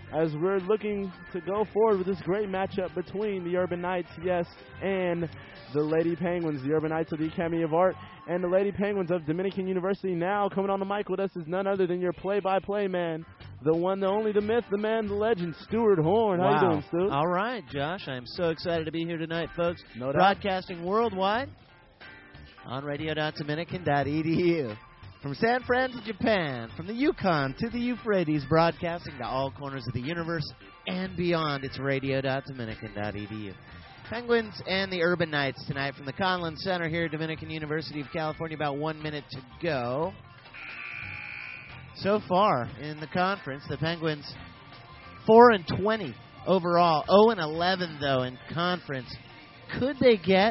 as we're looking to go forward with this great matchup between the Urban Knights, yes, and the Lady Penguins. The Urban Knights of the Academy of Art and the Lady Penguins of Dominican University. Now coming on the mic with us is none other than your play-by-play man, the one, the only, the myth, the man, the legend, Stuart Horn. How you doing, Stu? All right, Josh. I'm so excited to be here tonight, folks. No doubt. Broadcasting worldwide on radio.dominican.edu. From San Fran to Japan, from the Yukon to the Euphrates, broadcasting to all corners of the universe and beyond. It's radio.dominican.edu. Penguins and the Urban Knights tonight from the Conlin Center here at Dominican University of California. About 1 minute to go. So far in the conference, the Penguins 4-20 overall, 0-11 though in conference. Could they get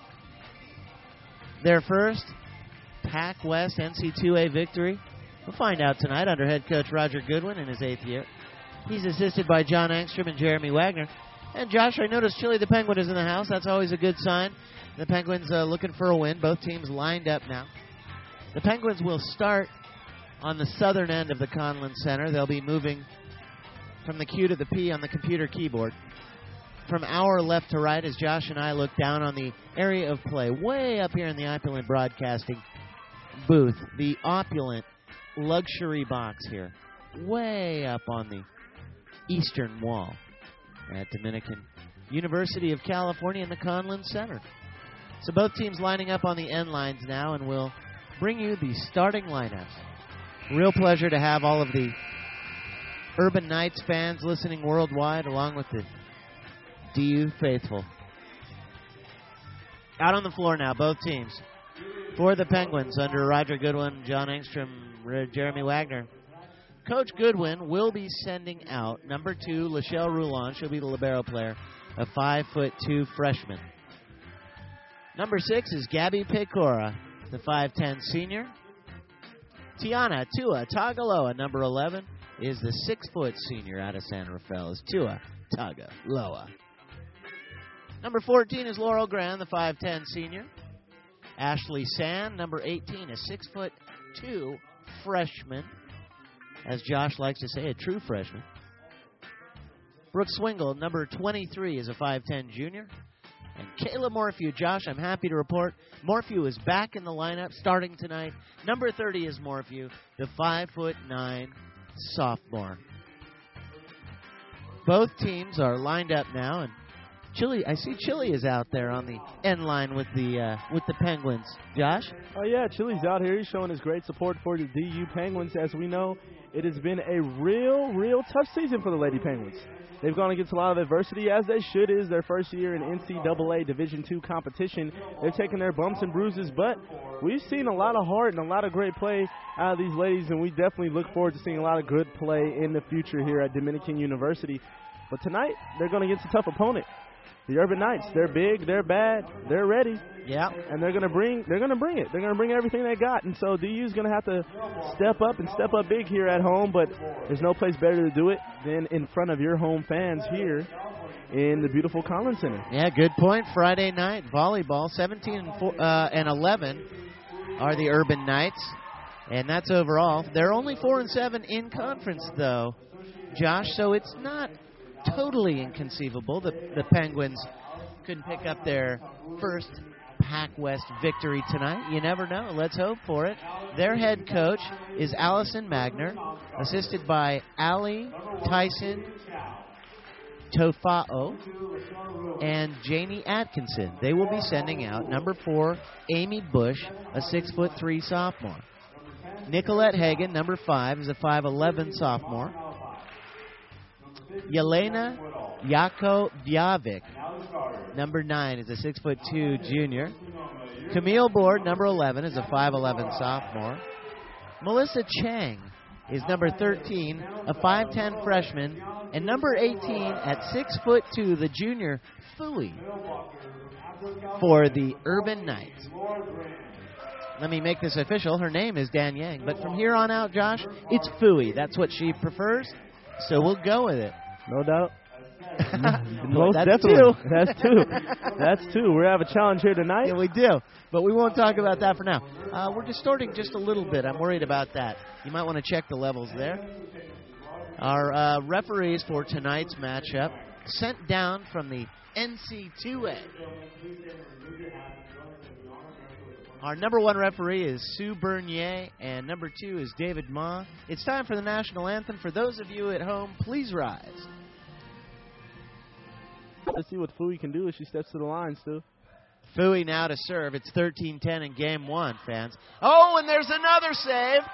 their first Pac West NC2A victory? We'll find out tonight under head coach Roger Goodwin in his 8th year. He's assisted by John Engstrom and Jeremy Wagner. And Josh, I noticed Chili the Penguin is in the house. That's always a good sign. The Penguins looking for a win. Both teams lined up now. The Penguins will start on the southern end of the Conlin Center. They'll be moving from the Q to the P on the computer keyboard. From our left to right, as Josh and I look down on the area of play, way up here in the opulent broadcasting booth, the opulent luxury box here, way up on the eastern wall at Dominican University of California in the Conlin Center. So both teams lining up on the end lines now, and we'll bring you the starting lineups. Real pleasure to have all of the Urban Knights fans listening worldwide, along with the DU faithful. Out on the floor now, both teams. For the Penguins, under Roger Goodwin, John Engstrom, Jeremy Wagner. Coach Goodwin will be sending out number 2, Lachelle Roulon. She'll be the libero player, a 5'2" freshman. Number 6 is Gabby Pecora, the 5'10" senior. Tiana Tua Tagaloa, number 11, is the 6' senior out of San Rafael. Is Tua Tagaloa. Number 14 is Laurel Grand, the 5'10" senior. Ashley Sand, number 18, a 6'2" freshman. As Josh likes to say, a true freshman. Brooke Swingle, number 23, is a 5'10" junior. And Kayla Morphew. Josh, I'm happy to report Morphew is back in the lineup starting tonight. Number 30 is Morphew, the 5'9" sophomore. Both teams are lined up now, and Chili, I see Chili is out there on the end line with the Penguins. Josh? Oh, yeah, Chili's out here. He's showing his great support for the DU Penguins. As we know, it has been a real tough season for the Lady Penguins. They've gone against a lot of adversity, as they should. It is their first year in NCAA Division II competition. They're taking their bumps and bruises, but we've seen a lot of heart and a lot of great play out of these ladies, and we definitely look forward to seeing a lot of good play in the future here at Dominican University. But tonight, they're going against a tough opponent. The Urban Knights, they're big, they're bad, they're ready. Yeah. And they're going to bring it. They're going to bring everything they got. And so DU's going to have to step up big here at home, but there's no place better to do it than in front of your home fans here in the beautiful Conlin Center. Yeah, good point. Friday night volleyball, 17 and 11 are the Urban Knights, and that's overall. They're only 4-7 in conference, though, Josh, so it's not totally inconceivable that the Penguins couldn't pick up their first Pac West victory tonight. You never know. Let's hope for it. Their head coach is Allison Magner, assisted by Allie Tyson Tofao and Janie Atkinson. They will be sending out number 4, Amy Bush, a 6'3" sophomore. Nicolette Hagen, number 5, is a 5'11" sophomore. Yelena Yakovic, number 9, is a 6'2" junior. Camille Board, number 11, is a 5'11" sophomore. Melissa Chang is number 13, a 5'10" freshman. And number 18 at 6'2", the junior, Fui, for the Urban Knights. Let me make this official. Her name is Dan Yang. But from here on out, Josh, it's Fui. That's what she prefers. So we'll go with it. No doubt. Most That's definitely. That's two. We have a challenge here tonight. Yeah, we do. But we won't talk about that for now. We're distorting just a little bit. I'm worried about that. You might want to check the levels there. Our referees for tonight's matchup, sent down from the NC2A. Our number 1 referee is Sue Bernier, and number 2 is David Ma. It's time for the national anthem. For those of you at home, please rise. Let's see what Fui can do as she steps to the line, Stu. Fui now to serve. It's 13-10 in game 1, fans. Oh, and there's another save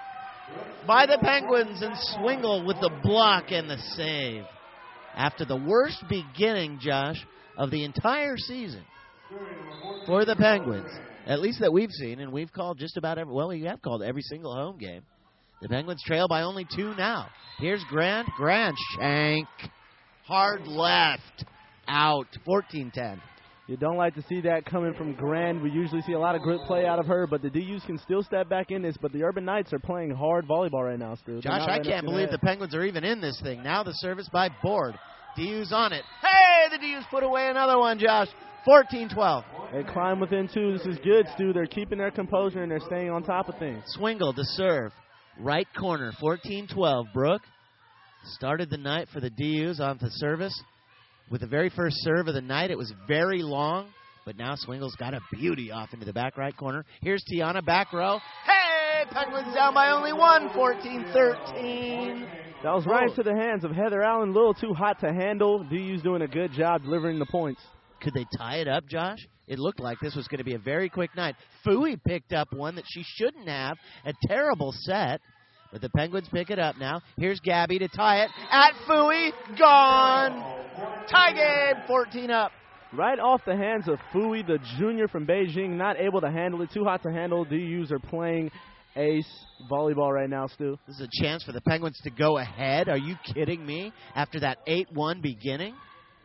by the Penguins, and Swingle with the block and the save. After the worst beginning, Josh, of the entire season for the Penguins, at least that we've seen, and we've called just about every, well, we have called every single home game. The Penguins trail by only 2 now. Here's Grant. Grant shank. Hard left. Out. 14-10. You don't like to see that coming from Grand. We usually see a lot of good play out of her, but the DUs can still step back in this. But the Urban Knights are playing hard volleyball right now, Stu. Josh, I can't believe the Penguins are even in this thing. Now the service by Board. DU's on it. Hey, the DU's put away another one, Josh. 14-12. They climb within 2. This is good, Stu. They're keeping their composure, and they're staying on top of things. Swingle to serve. Right corner, 14-12. Brooke started the night for the DUs on the service. With the very first serve of the night, it was very long, but now Swingle's got a beauty off into the back right corner. Here's Tiana, back row. Hey, Penguins down by only 1, 14-13. That was right into the hands of Heather Allen. A little too hot to handle. DU's doing a good job delivering the points. Could they tie it up, Josh? It looked like this was going to be a very quick night. Fui picked up one that she shouldn't have. A terrible set. But the Penguins pick it up now. Here's Gabby to tie it. At Fui. Gone. Tie game. 14 up. Right off the hands of Fui, the junior from Beijing. Not able to handle it. Too hot to handle. DUs are playing ace volleyball right now, Stu. This is a chance for the Penguins to go ahead. Are you kidding me? After that 8-1 beginning?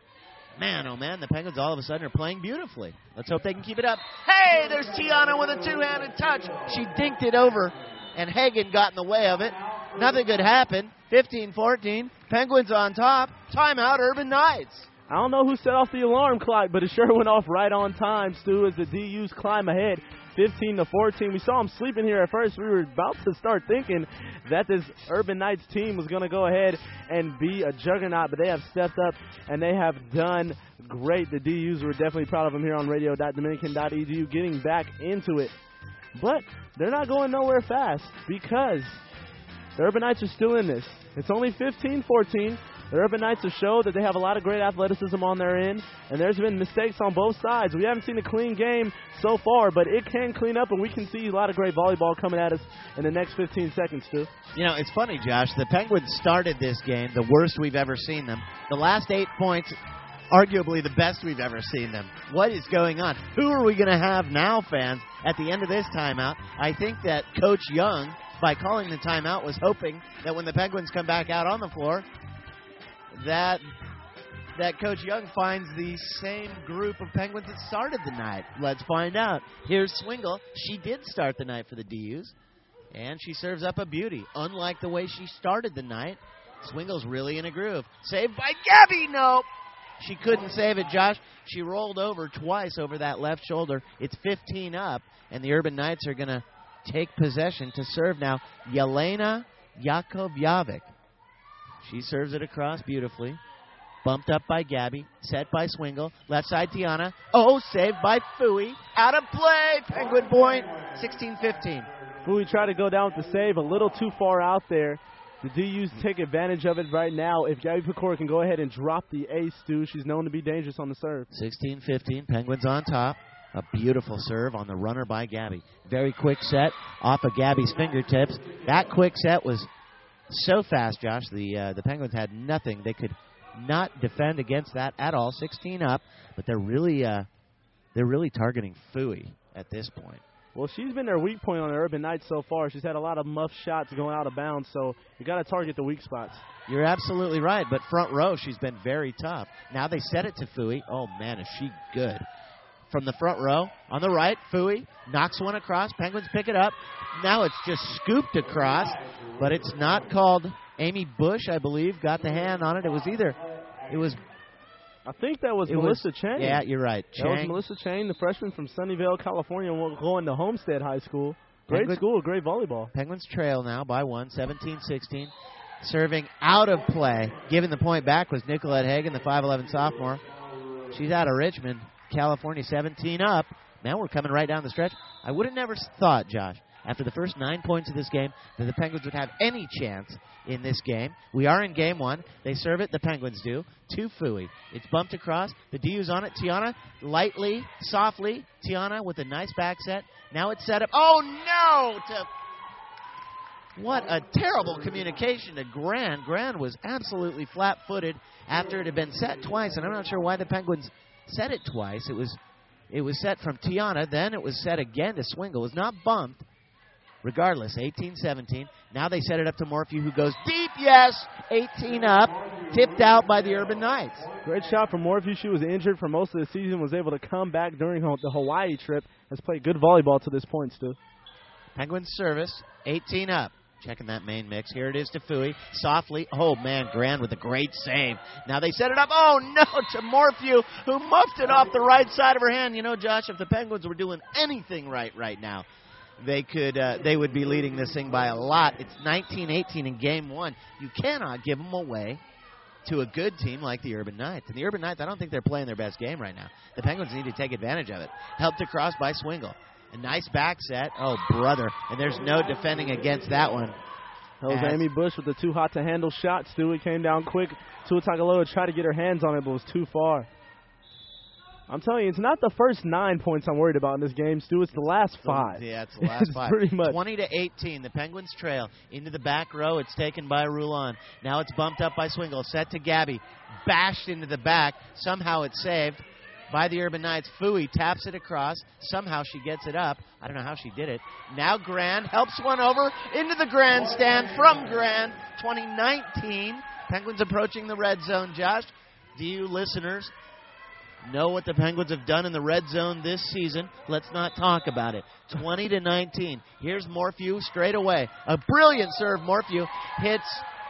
Man, oh man, the Penguins all of a sudden are playing beautifully. Let's hope they can keep it up. Hey, there's Tiana with a 2-handed touch. She dinked it over, and Hagen got in the way of it. Nothing could happen. 15-14. Penguins on top. Timeout, Urban Knights. I don't know who set off the alarm clock, but it sure went off right on time, Stu, as the DUs climb ahead. 15-14. We saw them sleeping here at first. We were about to start thinking that this Urban Knights team was going to go ahead and be a juggernaut, but they have stepped up and they have done great. The DUs were definitely proud of them here on radio.dominican.edu, getting back into it. But they're not going nowhere fast because the Urban Knights are still in this. It's only 15-14. The Urban Knights have showed that they have a lot of great athleticism on their end, and there's been mistakes on both sides. We haven't seen a clean game so far, but it can clean up, and we can see a lot of great volleyball coming at us in the next 15 seconds, too. You know, it's funny, Josh. The Penguins started this game the worst we've ever seen them. The last 8 points, arguably the best we've ever seen them. What is going on? Who are we going to have now, fans, at the end of this timeout? I think that Coach Young, by calling the timeout, was hoping that when the Penguins come back out on the floor, that Coach Young finds the same group of Penguins that started the night. Let's find out. Here's Swingle. She did start the night for the DUs, and she serves up a beauty. Unlike the way she started the night, Swingle's really in a groove. Saved by Gabby. Nope. She couldn't save it, Josh. She rolled over twice over that left shoulder. It's 15 up, and the Urban Knights are going to take possession to serve now. Yelena Yakovljevic. She serves it across beautifully. Bumped up by Gabby. Set by Swingle. Left side Tiana. Oh, saved by Fui. Out of play. Penguin point. 16-15. Fui tried to go down with the save a little too far out there. The DUs take advantage of it right now. If Gabby Pecora can go ahead and drop the ace, Stu, she's known to be dangerous on the serve. 16-15. Penguins on top. A beautiful serve on the runner by Gabby. Very quick set off of Gabby's fingertips. That quick set was so fast, Josh. The Penguins had nothing. They could not defend against that at all. 16 up, but they're really targeting Fui at this point. Well, she's been their weak point on the Urban Knights so far. She's had a lot of muff shots going out of bounds, so you got to target the weak spots. You're absolutely right, but front row, she's been very tough. Now they set it to Fui. Oh, man, is she good. From the front row, on the right, Fui knocks one across. Penguins pick it up. Now it's just scooped across, but it's not called. Amy Bush, I believe, got the hand on it. I think that was Melissa Chang. Yeah, you're right. That was Melissa Chang, the freshman from Sunnyvale, California, going to Homestead High School. Great school, great volleyball. Penguins trail now by 1, 17-16. Serving out of play. Giving the point back was Nicolette Hagan, the 5'11 sophomore. She's out of Richmond, California, 17 up. Now we're coming right down the stretch. I would have never thought, Josh, after the first 9 points of this game, that the Penguins would have any chance in this game. We are in game one. They serve it, the Penguins do, to Fui. It's bumped across. The DU's on it. Tiana, lightly, softly. Tiana with a nice back set. Now it's set up. Oh, no! What a terrible communication to Grand. Grand was absolutely flat-footed after it had been set twice, and I'm not sure why the Penguins set it twice. It was set from Tiana, then it was set again to Swingle. It was not bumped. Regardless, 18-17. Now they set it up to Morphew, who goes deep, yes! 18 up, tipped out by the Urban Knights. Great shot from Morphew. She was injured for most of the season, was able to come back during the Hawaii trip, has played good volleyball to this point, Stu. Penguins service, 18 up. Checking that main mix. Here it is to Fui. Softly. Oh, man, Grand with a great save. Now they set it up. Oh, no, to Morphew, who muffed it off the right side of her hand. You know, Josh, if the Penguins were doing anything right now, they would be leading this thing by a lot. It's 19-18 in game one. You cannot give them away to a good team like the Urban Knights. And the Urban Knights, I don't think they're playing their best game right now. The Penguins need to take advantage of it. Helped across by Swingle. A nice back set. Oh, brother. And there's no defending against that one. That was Amy Bush with the too hot to handle shot. Stu, it came down quick. Tua Tagovailoa tried to get her hands on it, but was too far. I'm telling you, it's not the first 9 points I'm worried about in this game, Stu. It's the last 5. Yeah, it's the last 5. Pretty much. 20-18. The Penguins trail into the back row. It's taken by Roulon. Now it's bumped up by Swingle. Set to Gabby. Bashed into the back. Somehow it's saved by the Urban Knights. Fui taps it across. Somehow she gets it up. I don't know how she did it. Now Grand helps one over into the grandstand from Grand. 2019. Penguins approaching the red zone, Josh. Do you listeners know what the Penguins have done in the red zone this season? Let's not talk about it. 20-19. Here's Morphew straight away. A brilliant serve. Morphew hits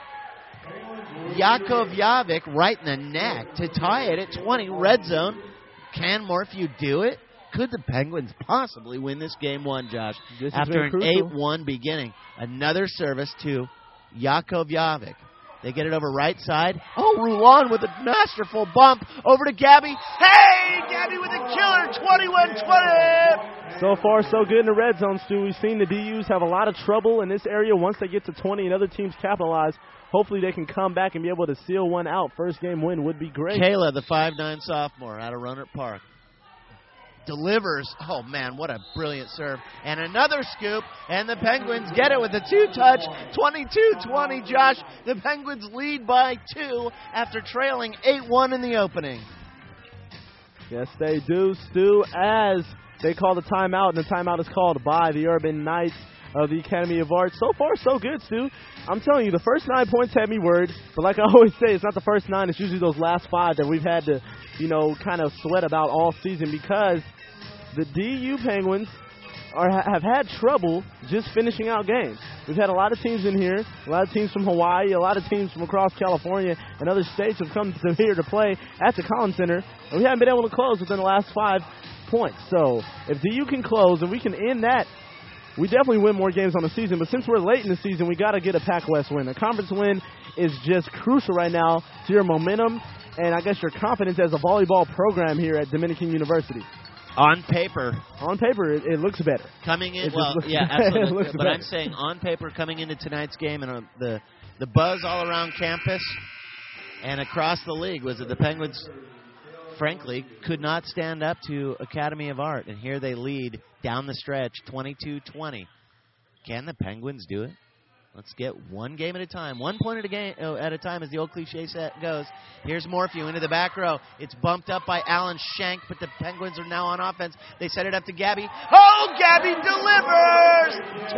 Jakovic right in the neck to tie it at 20. Red zone. Can Morphew do it? Could the Penguins possibly win this game one, Josh? After an 8-1 beginning. Another service to Jakovic. They get it over right side. Oh, Roulon with a masterful bump over to Gabby. Hey, Gabby with a killer, 21-20. So far, so good in the red zone, Stu. We've seen the DUs have a lot of trouble in this area once they get to 20 and other teams capitalize. Hopefully they can come back and be able to seal one out. First game win would be great. Kayla, the 5'9 sophomore out of Rohnert Park, delivers. Oh, man, what a brilliant serve. And another scoop, and the Penguins get it with a two-touch, 22-20. Josh, the Penguins lead by 2 after trailing 8-1 in the opening. Yes, they do, Stu, as they call the timeout, and the timeout is called by the Urban Knights of the Academy of Arts. So far, so good, Stu. I'm telling you, the first 9 points had me worried, but like I always say, it's not the first 9. It's usually those last 5 that we've had to, kind of sweat about all season because the DU Penguins have had trouble just finishing out games. We've had a lot of teams in here, a lot of teams from Hawaii, a lot of teams from across California, and other states have come to here to play at the Collins Center, and we haven't been able to close within the last 5 points. So if DU can close and we can end that, we definitely win more games on the season. But since we're late in the season, we got to get a Pac West win. A conference win is just crucial right now to your momentum and I guess your confidence as a volleyball program here at Dominican University. On paper, it looks better. Coming in, absolutely. But better. I'm saying on paper, coming into tonight's game, and the buzz all around campus and across the league was that the Penguins, frankly, could not stand up to Academy of Art, and here they lead down the stretch, 22-20. Can the Penguins do it? Let's get one game at a time. 1 point at a time, as the old cliche goes. Here's Morphew into the back row. It's bumped up by Alan Shank, but the Penguins are now on offense. They set it up to Gabby. Oh, Gabby delivers!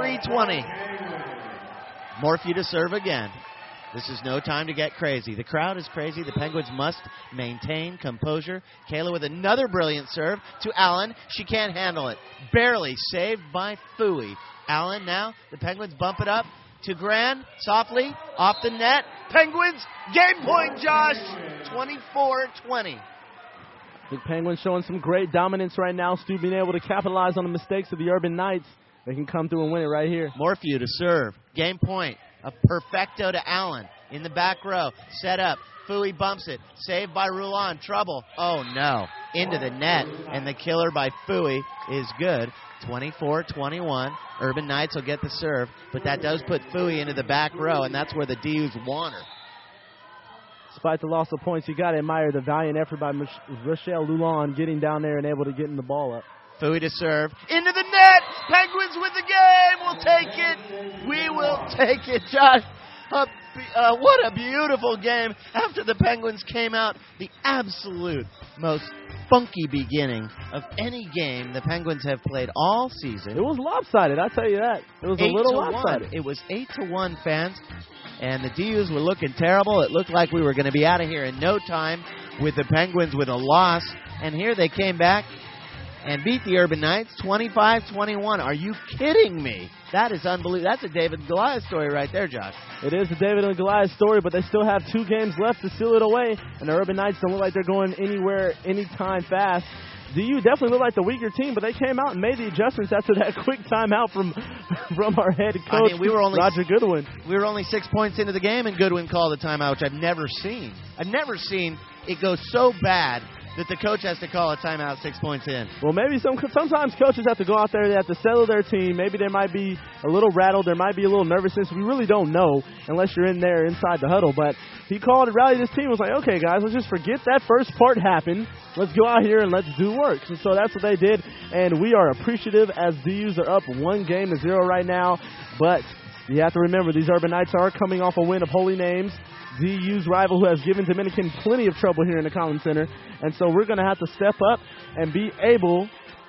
23-20. Morphew to serve again. This is no time to get crazy. The crowd is crazy. The Penguins must maintain composure. Kayla with another brilliant serve to Allen. She can't handle it. Barely saved by Fui. Allen now. The Penguins bump it up to Grand. Softly. Off the net. Penguins. Game point, Josh. 24-20. The Penguins showing some great dominance right now. Stu being able to capitalize on the mistakes of the Urban Knights. They can come through and win it right here. Morphew to serve. Game point. A perfecto to Allen in the back row. Set up. Fui bumps it. Saved by Roulon. Trouble. Oh, no. Into the net. And the killer by Fui is good. 24-21. Urban Knights will get the serve. But that does put Fui into the back row, and that's where the DUs want her. Despite the loss of points, you got to admire the valiant effort by Rochelle Lulon getting down there and able to get the ball up. Fui to serve. Into the net! Penguins with the game! We'll take it! We will take it, Josh. What a beautiful game after the Penguins came out. The absolute most funky beginning of any game the Penguins have played all season. It was lopsided, I'll tell you that. It was a little lopsided. It was 8-1, fans. And the DUs were looking terrible. It looked like we were going to be out of here in no time with the Penguins with a loss. And here they came back and beat the Urban Knights 25-21. Are you kidding me? That is unbelievable. That's a David and Goliath story right there, Josh. It is a David and Goliath story, but they still have 2 games left to seal it away. And the Urban Knights don't look like they're going anywhere anytime fast. DU definitely looked like the weaker team, but they came out and made the adjustments after that quick timeout from our head coach, Roger Goodwin. We were only 6 points into the game, and Goodwin called a timeout, which I've never seen. I've never seen it go so bad that the coach has to call a timeout 6 points in. Well, maybe sometimes coaches have to go out there, they have to settle their team. Maybe they might be a little rattled, there might be a little nervousness. We really don't know unless you're in there inside the huddle. But he called and rallied his team. Was like, okay, guys, let's just forget that first part happened. Let's go out here and let's do work. And so that's what they did, and we are appreciative as DUs are up 1-0 right now. But you have to remember, these Urban Knights are coming off a win of Holy Names, DU's rival who has given Dominican plenty of trouble here in the Collins Center. And so we're going to have to step up and be able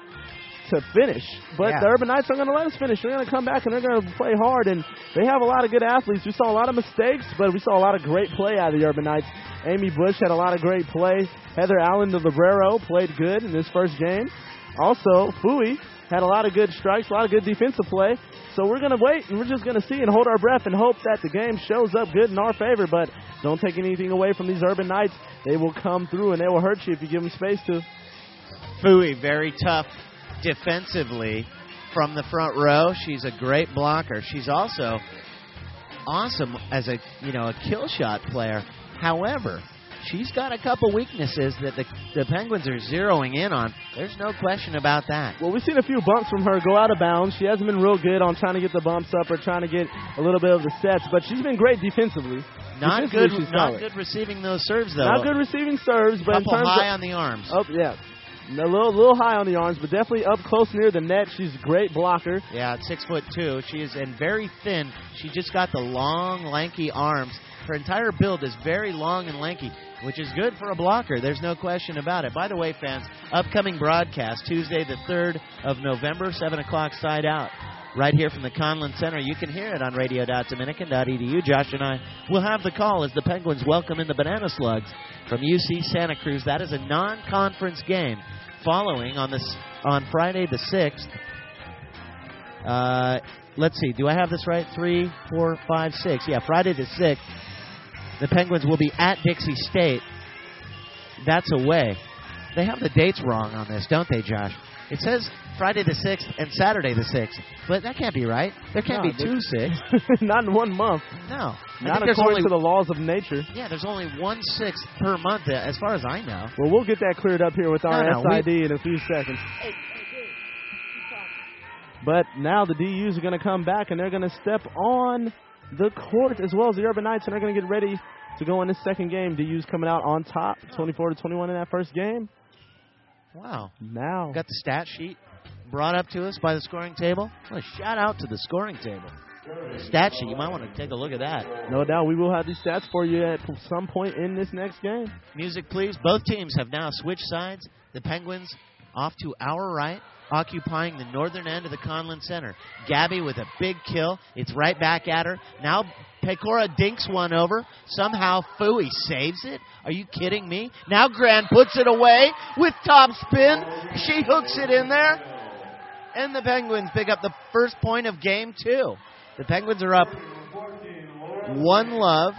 to finish. But the Urban Knights aren't going to let us finish. They're going to come back and they're going to play hard. And they have a lot of good athletes. We saw a lot of mistakes, but we saw a lot of great play out of the Urban Knights. Amy Bush had a lot of great play. Heather Allen, the Librero, played good in this first game. Also, Fui had a lot of good strikes, a lot of good defensive play. So we're going to wait, and we're just going to see and hold our breath and hope that the game shows up good in our favor. But don't take anything away from these Urban Knights. They will come through, and they will hurt you if you give them space to. Fui, very tough defensively from the front row. She's a great blocker. She's also awesome as a kill shot player. However, she's got a couple weaknesses that the Penguins are zeroing in on. There's no question about that. Well, we've seen a few bumps from her go out of bounds. She hasn't been real good on trying to get the bumps up or trying to get a little bit of the sets, but she's been great defensively. Not good receiving those serves, though. Not good receiving serves, but in terms high on the arms. Oh, yeah. A little high on the arms, but definitely up close near the net. She's a great blocker. Yeah, at 6'2". She is and very thin. She just got the long, lanky arms. Her entire build is very long and lanky, which is good for a blocker. There's no question about it. By the way, fans, upcoming broadcast, Tuesday the 3rd of November, 7 o'clock, side out, right here from the Conlin Center. You can hear it on radio.dominican.edu. Josh and I will have the call as the Penguins welcome in the Banana Slugs from UC Santa Cruz. That is a non-conference game following on Friday the 6th. Let's see. Do I have this right? 3, 4, 5, 6. Yeah, Friday the 6th. The Penguins will be at Dixie State. That's away. They have the dates wrong on this, don't they, Josh? It says Friday the 6th and Saturday the 6th. But that can't be right. There can't be 2 6. Not in 1 month. No. Not according to the laws of nature. Yeah, there's only 1 6th per month, as far as I know. Well, we'll get that cleared up here with our SID in a few seconds. But now the DUs are going to come back, and they're going to step on the court as well as the Urban Knights, and they're going to get ready to go in this second game. DUs coming out on top, 24-21 in that first game. Wow. Now. Got the stat sheet brought up to us by the scoring table. Well, a shout out to the scoring table. The stat sheet, you might want to take a look at that. No doubt, we will have these stats for you at some point in this next game. Music, please. Both teams have now switched sides. The Penguins off to our right, occupying the northern end of the Conlin Center. Gabby with a big kill. It's right back at her. Now Pecora dinks one over. Somehow Fui saves it. Are you kidding me? Now Grant puts it away with top spin. She hooks it in there. And the Penguins pick up the first point of game 2. The Penguins are up 1-0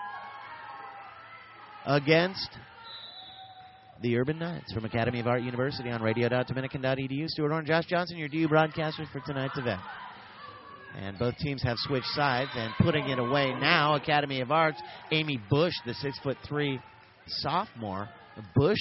against the Urban Knights from Academy of Art University on radio.dominican.edu. Stuart Horn, Josh Johnson, your DU broadcasters for tonight's event. And both teams have switched sides, and putting it away now, Academy of Arts, Amy Bush, the 6'3" sophomore. Bush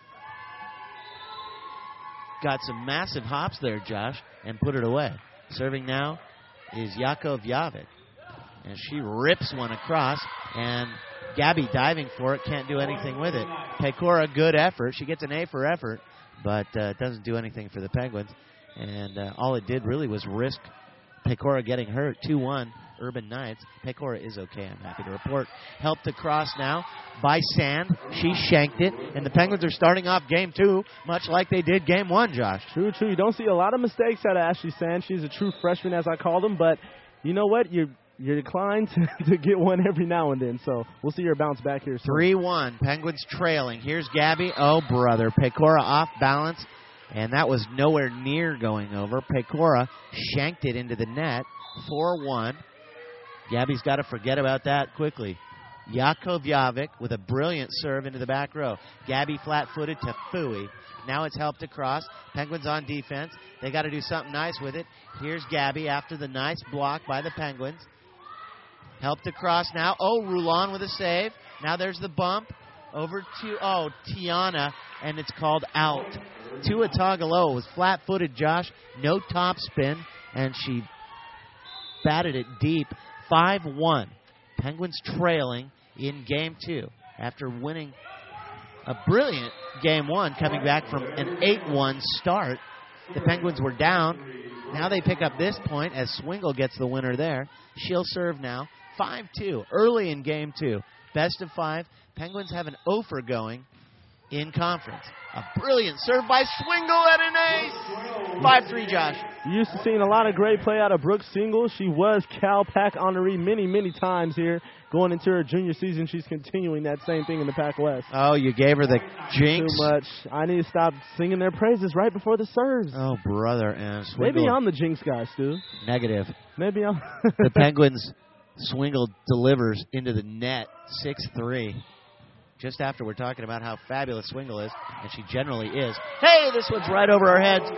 got some massive hops there, Josh, and put it away. Serving now is Yakovljevic. And she rips one across, and Gabby diving for it, can't do anything with it. Pecora, good effort. She gets an A for effort, but doesn't do anything for the Penguins. And all it did really was risk Pecora getting hurt. 2-1, Urban Knights. Pecora is okay, I'm happy to report. Helped across now by Sand. She shanked it, and the Penguins are starting off Game 2, much like they did Game 1, Josh. True. You don't see a lot of mistakes out of Ashley Sand. She's a true freshman, as I call them, but you know what? You're inclined to get one every now and then, so we'll see her bounce back here soon. 3-1, Penguins trailing. Here's Gabby. Oh, brother. Pecora off balance, and that was nowhere near going over. Pecora shanked it into the net. 4-1. Gabby's got to forget about that quickly. Yakovljevic with a brilliant serve into the back row. Gabby flat-footed to Fui. Now it's helped across. Penguins on defense. They got to do something nice with it. Here's Gabby after the nice block by the Penguins. Helped across now. Oh, Roulon with a save. Now there's the bump. Over to, Tiana, and it's called out. Tua Tagovailoa was flat-footed, Josh. No top spin, and she batted it deep. 5-1. Penguins trailing in Game 2 after winning a brilliant Game 1, coming back from an 8-1 start. The Penguins were down. Now they pick up this point as Swingle gets the winner there. She'll serve now. 5-2, early in Game 2. Best of 5. Penguins have an offer going in conference. A brilliant serve by Swingle at an ace. 5-3, Josh. You used to seeing a lot of great play out of Brooke Single. She was Cal Pac honoree many times here. Going into her junior season, she's continuing that same thing in the Pac West. Oh, you gave her the jinx. Too much. I need to stop singing their praises right before the serves. Oh, brother. And Swingle. Maybe I'm the jinx guy, Stu. Negative. Maybe I'm. The Penguins, Swingle delivers into the net. 6-3. Just after we're talking about how fabulous Swingle is, and she generally is. Hey, this one's right over our heads.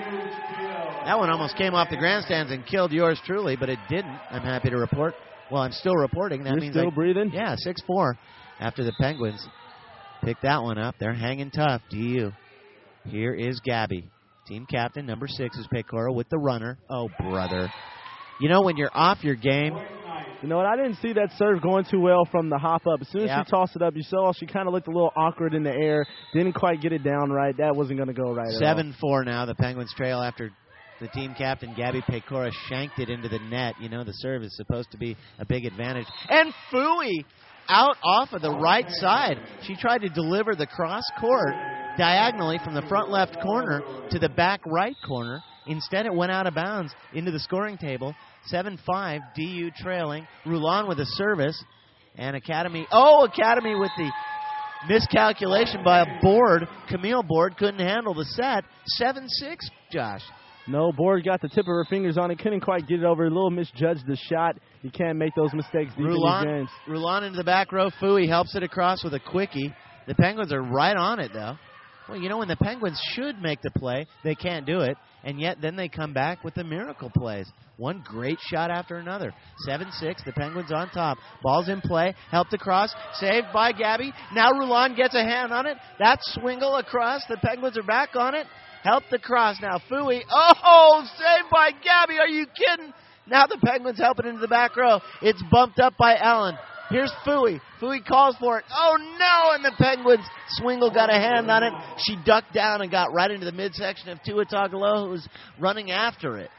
That one almost came off the grandstands and killed yours truly, but it didn't, I'm happy to report. Well, I'm still reporting. That You're means still breathing? Yeah, 6-4 after the Penguins pick that one up. They're hanging tough, DU. Here is Gabby. Team captain, number 6, is Pecora with the runner. Oh, brother. You know, when you're off your game. You know what? I didn't see that serve going too well from the hop up. As soon as she tossed it up, you saw she kind of looked a little awkward in the air. Didn't quite get it down right. That wasn't going to go right 7-4 now. The Penguins trail after the team captain, Gabby Pecora, shanked it into the net. You know, the serve is supposed to be a big advantage. And Fui out off of the right side. She tried to deliver the cross court diagonally from the front left corner to the back right corner. Instead, it went out of bounds into the scoring table. 7-5, DU trailing. Roulon with a service. And Academy with the miscalculation by a board. Camille Board couldn't handle the set. 7-6, Josh. No, Board got the tip of her fingers on it. Couldn't quite get it over. A little misjudged the shot. You can't make those mistakes deep in these games. Roulon into the back row. Fui helps it across with a quickie. The Penguins are right on it, though. Well, you know, when the Penguins should make the play, they can't do it. And yet then they come back with the miracle plays. One great shot after another. 7-6, the Penguins on top. Ball's in play, helped across, saved by Gabby. Now Roulon gets a hand on it. That's Swingle across. The Penguins are back on it. Helped across now. Fui. Oh, saved by Gabby. Are you kidding? Now the Penguins help it into the back row. It's bumped up by Allen. Here's Fui. Fui calls for it. Oh, no, and the Penguins. Swingle got a hand on it. She ducked down and got right into the midsection of Tua Tagovailoa, who was running after it.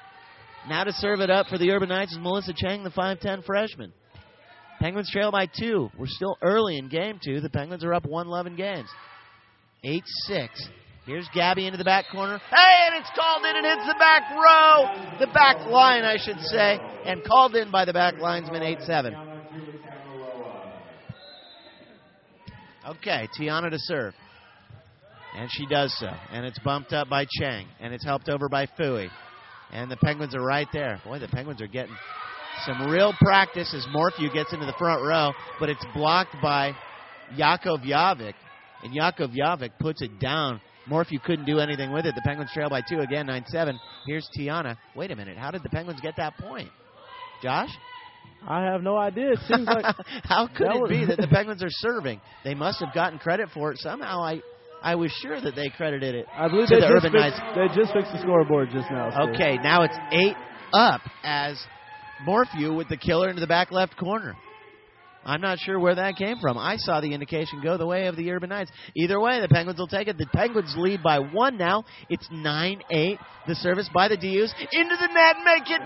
Now to serve it up for the Urban Knights is Melissa Chang, the 5'10 freshman. Penguins trail by 2. We're still early in Game 2. The Penguins are up 1-11 games. 8-6. Here's Gabby into the back corner. Hey, and it's called in and hits the back row. The back line, I should say. And called in by the back linesman, 8-7. Okay, Tiana to serve. And she does so. And it's bumped up by Chang. And it's helped over by Fui. And the Penguins are right there. Boy, the Penguins are getting some real practice as Morphew gets into the front row. But it's blocked by Yakovljevic. And Yakovljevic puts it down Morphew couldn't do anything with it. The Penguins trail by 2 again, 9-7. Here's Tiana. Wait a minute. How did the Penguins get that point? Josh? I have no idea. It seems like how could it be that the Penguins are serving? They must have gotten credit for it somehow. I was sure that they credited it I believe to they the just Urban fixed, Knights. They just fixed the scoreboard just now. So. Okay, now it's 8 up as Morphew with the killer into the back left corner. I'm not sure where that came from. I saw the indication go the way of the Urban Knights. Either way, the Penguins will take it. The Penguins lead by 1 now. It's 9-8. The service by the DUs. Into the net, make it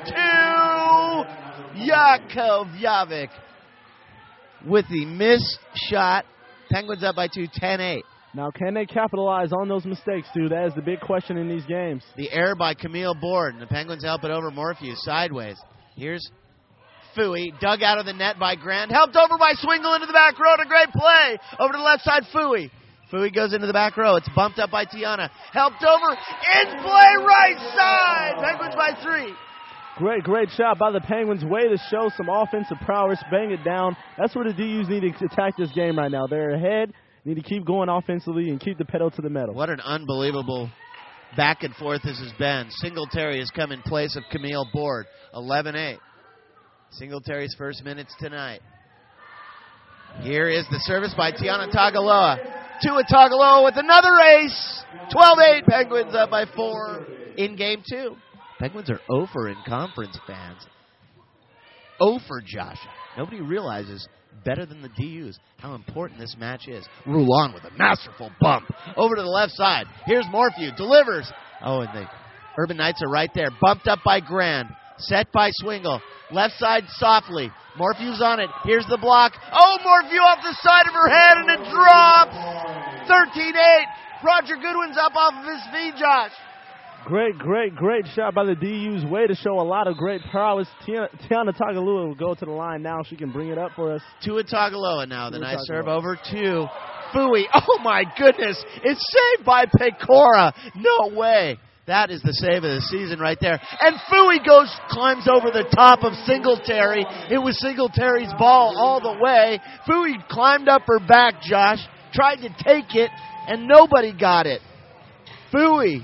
2! Yakovic with the missed shot. Penguins up by 2, 10-8. Now, can they capitalize on those mistakes, dude? That is the big question in these games. The error by Camille Board, and the Penguins help it over Morphew sideways. Here's Fooey, dug out of the net by Grant, helped over by Swingle into the back row. A great play over to the left side, Fooey. Fooey goes into the back row. It's bumped up by Tiana. Helped over, in play, right side. Penguins by 3. Great shot by the Penguins. Way to show some offensive prowess, bang it down. That's where the DUs need to attack this game right now. They're ahead, need to keep going offensively and keep the pedal to the metal. What an unbelievable back and forth this has been. Singletary has come in place of Camille Board. 11-8. Singletari's first minutes tonight. Here is the service by Tiana Tagaloa. Tua Tagaloa with another ace. 12-8. Penguins up by 4 in game 2. Penguins are 0 for in conference, fans. 0 for Josh. Nobody realizes better than the DUs how important this match is. Roulon with a masterful bump. Over to the left side. Here's Morphew. Delivers. Oh, and the Urban Knights are right there. Bumped up by Grand. Set by Swingle. Left side softly. Morphew's on it. Here's the block. Oh, Morphew off the side of her head, and it drops. 13-8. Roger Goodwin's up off of his feet, Josh. Great shot by the DU's. Way to show a lot of great prowess. Tiana Tagalua will go to the line now. She can bring it up for us. Tua Tagaloa now. The nice serve over to Fooey. Oh, my goodness. It's saved by Pecora. No way. That is the save of the season right there. And Fooey climbs over the top of Singletary. It was Singletary's ball all the way. Fooey climbed up her back, Josh. Tried to take it, and nobody got it. Fooey,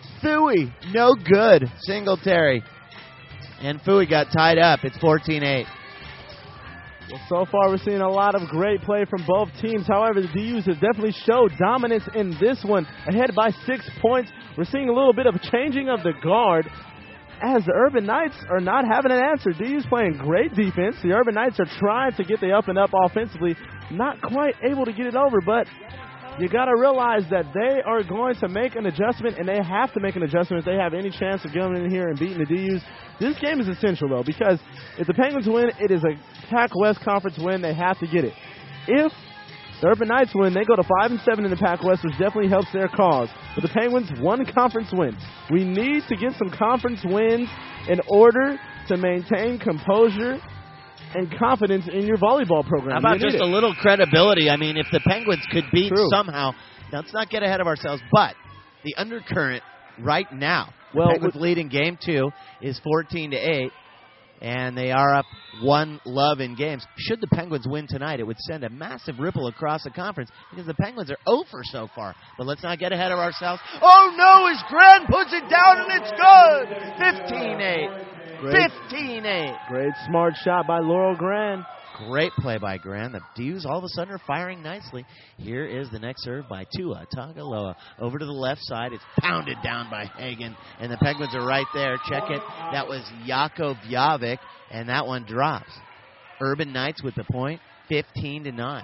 no good. Singletary. And Fooey got tied up. It's 14-8. Well, so far we're seeing a lot of great play from both teams. However, the DUs have definitely showed dominance in this one. Ahead by 6 points. We're seeing a little bit of changing of the guard as the Urban Knights are not having an answer. DUs playing great defense. The Urban Knights are trying to get the up and up offensively. Not quite able to get it over, but you got to realize that they are going to make an adjustment, and they have to make an adjustment if they have any chance of going in here and beating the DUs. This game is essential, though, because if the Penguins win, it is a Pac West Conference win. They have to get it. If the Urban Knights win, they go to 5-7 in the Pac West, which definitely helps their cause. But the Penguins, 1 conference win. We need to get some conference wins in order to maintain composure and confidence in your volleyball program. How about just a little credibility? I mean, if the Penguins could beat somehow, now let's not get ahead of ourselves, but the undercurrent right now, the Penguins lead in game 2 is 14-8, and they are up 1-love in games. Should the Penguins win tonight, it would send a massive ripple across the conference because the Penguins are 0 for so far. But let's not get ahead of ourselves. Oh, no, as Grand puts it down, and it's good! 15-8. 15-8. Great smart shot by Laurel Grand. Great play by Grand. The DUs all of a sudden are firing nicely. Here is the next serve by Tua Tagaloa. Over to the left side. It's pounded down by Hagen. And the Penguins are right there. Check it. That was Yakovic. And that one drops. Urban Knights with the point. 15-9.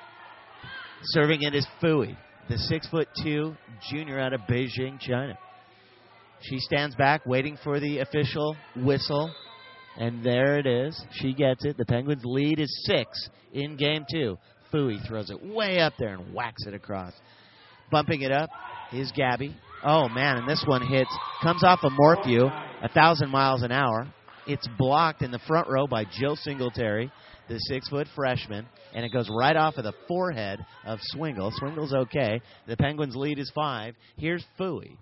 Serving it is Fooey, the 6'2" junior out of Beijing, China. She stands back waiting for the official whistle. And there it is. She gets it. The Penguins' lead is 6 in game 2. Fooey throws it way up there and whacks it across. Bumping it up is Gabby. Oh, man, and this one comes off of Morphew, 1,000 miles an hour. It's blocked in the front row by Jill Singletary, the 6-foot freshman, and it goes right off of the forehead of Swingle. Swingle's okay. The Penguins' lead is 5. Here's Fooey.